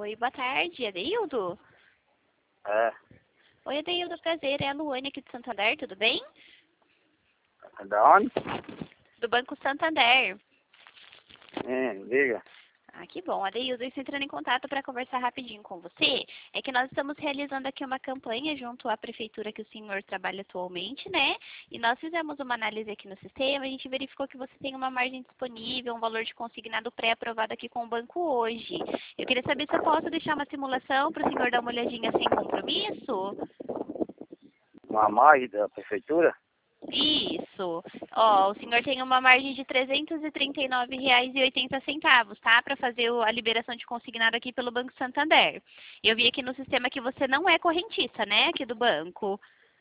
Oi, boa tarde, Adeildo? É, Oi, Adeildo, prazer, é a Luane aqui do Santander, tudo bem? da onde? Do Banco Santander. Diga. Ah, que bom, Adeildo, eu estou entrando em contato para conversar rapidinho com você. É que nós estamos realizando aqui uma campanha junto à prefeitura que o senhor trabalha atualmente, né? E nós fizemos uma análise aqui no sistema, a gente verificou que você tem uma margem disponível, um valor de consignado pré-aprovado aqui com o banco hoje. Eu queria saber se eu posso deixar uma simulação para o senhor dar uma olhadinha sem compromisso? Uma margem da prefeitura? Isso. Ó, o senhor tem uma margem de R$ 339,80, tá? Para fazer a liberação de consignado aqui pelo Banco Santander. Eu vi aqui no sistema que você não é correntista, né? Aqui do banco.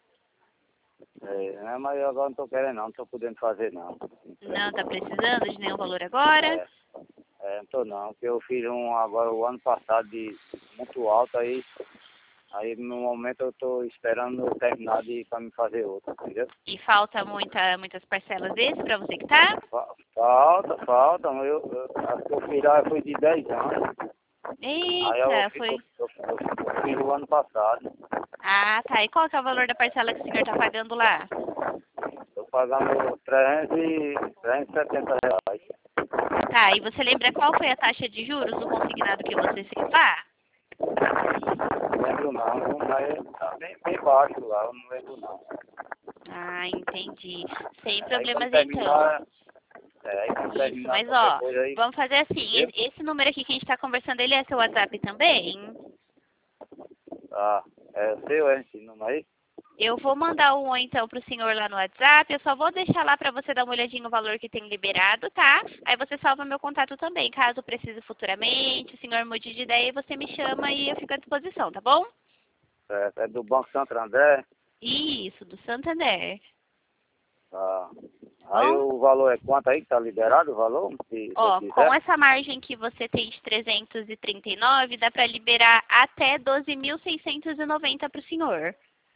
Mas eu agora não tô querendo não tô podendo fazer não. Não tá precisando de nenhum valor agora? Não tô não, porque eu fiz um agora o ano passado de muito alto aí no momento eu tô esperando terminar para me fazer outro, entendeu? E falta muitas parcelas desse para você que tá? Falta, mas acho que eu fiz lá foi de 10 anos. Aí Eita, foi. eu fiz o ano passado. Ah, tá. E qual que é o valor da parcela que o senhor tá pagando lá? Tô pagando 370 reais. Tá, e você lembra qual foi a taxa de juros do consignado que você fez lá? Não lembro não, mas tá bem baixo lá, eu não lembro não. Ah, entendi. Sem Aí problemas quando então. terminar, aí quando Isso, terminar mas qualquer ó, coisa aí, vamos fazer assim, entendeu? esse número aqui que a gente tá conversando, ele é seu WhatsApp também? Ah, é o seu, esse número aí? Eu vou mandar um oi então pro senhor lá no WhatsApp, eu só vou deixar lá pra você dar uma olhadinha no valor que tem liberado, tá? Aí você salva meu contato também, caso precise futuramente, o senhor mude de ideia, você me chama e eu fico à disposição, tá bom? É do Banco Santander. Isso, do Santander. Ah, Tá aí bom? o valor é quanto aí que tá liberado o valor, se eu Ó, com quiser? essa margem que você tem de 339, dá para liberar até 12.690 para o senhor,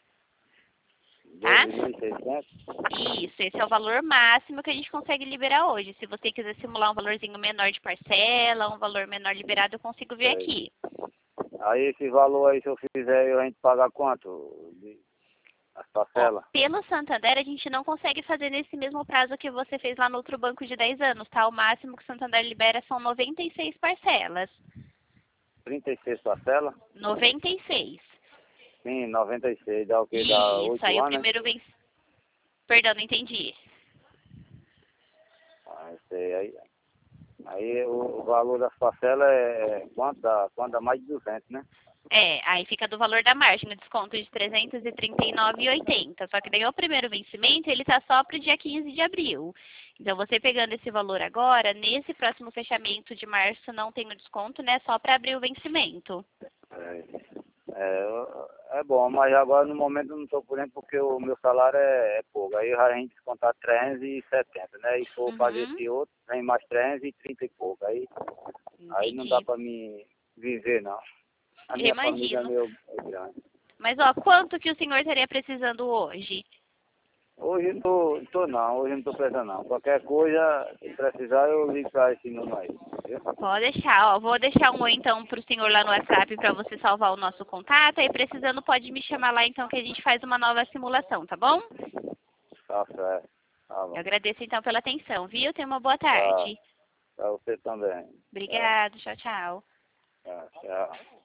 tá? 12.600. Isso, esse é o valor máximo que a gente consegue liberar hoje. Se você quiser simular um valorzinho menor de parcela, um valor menor liberado, eu consigo ver É. aqui. Aí esse valor aí, se eu fizer, a gente pagar quanto? As Ó, parcelas? pelo Santander, a gente não consegue fazer nesse mesmo prazo que você fez lá no outro banco de 10 anos, tá? O máximo que o Santander libera são 96 parcelas. 36 parcelas? 96. Sim, 96, dá o quê? Dá Isso, 8 aí o anos, né? primeiro vem. Perdão, não entendi. Ah, eu sei, aí o valor das parcelas é quanto? Quanto dá mais de 200, né? É, aí fica do valor da margem, o desconto de 339,80. Só que daí o primeiro vencimento, ele tá só para o dia 15 de abril. Então, você pegando esse valor agora, nesse próximo fechamento de março não tem o desconto, né? Só para abrir o vencimento. É bom, mas agora no momento eu não estou podendo porque o meu salário é pouco. Aí a gente descontar 370, né? E se for fazer Uhum, esse outro, vem mais 330 e pouco. Aí não dá entendi. para mim viver, não. A Eu minha família é imagino. meio grande. Mas, ó, quanto que o senhor estaria precisando hoje? Hoje eu não tô não, hoje eu não tô precisando não. Qualquer coisa, se precisar, eu ligo para esse número aí. Viu? Pode deixar, ó. Vou deixar um oi então pro senhor lá no WhatsApp para você salvar o nosso contato. Aí precisando pode me chamar lá então que a gente faz uma nova simulação, tá bom? Tá certo. Tá Eu bom. agradeço então pela atenção, viu? Tenha uma boa Tá. tarde. Pra você também. Tchau. Obrigada, tchau, tchau. Tchau. Tchau.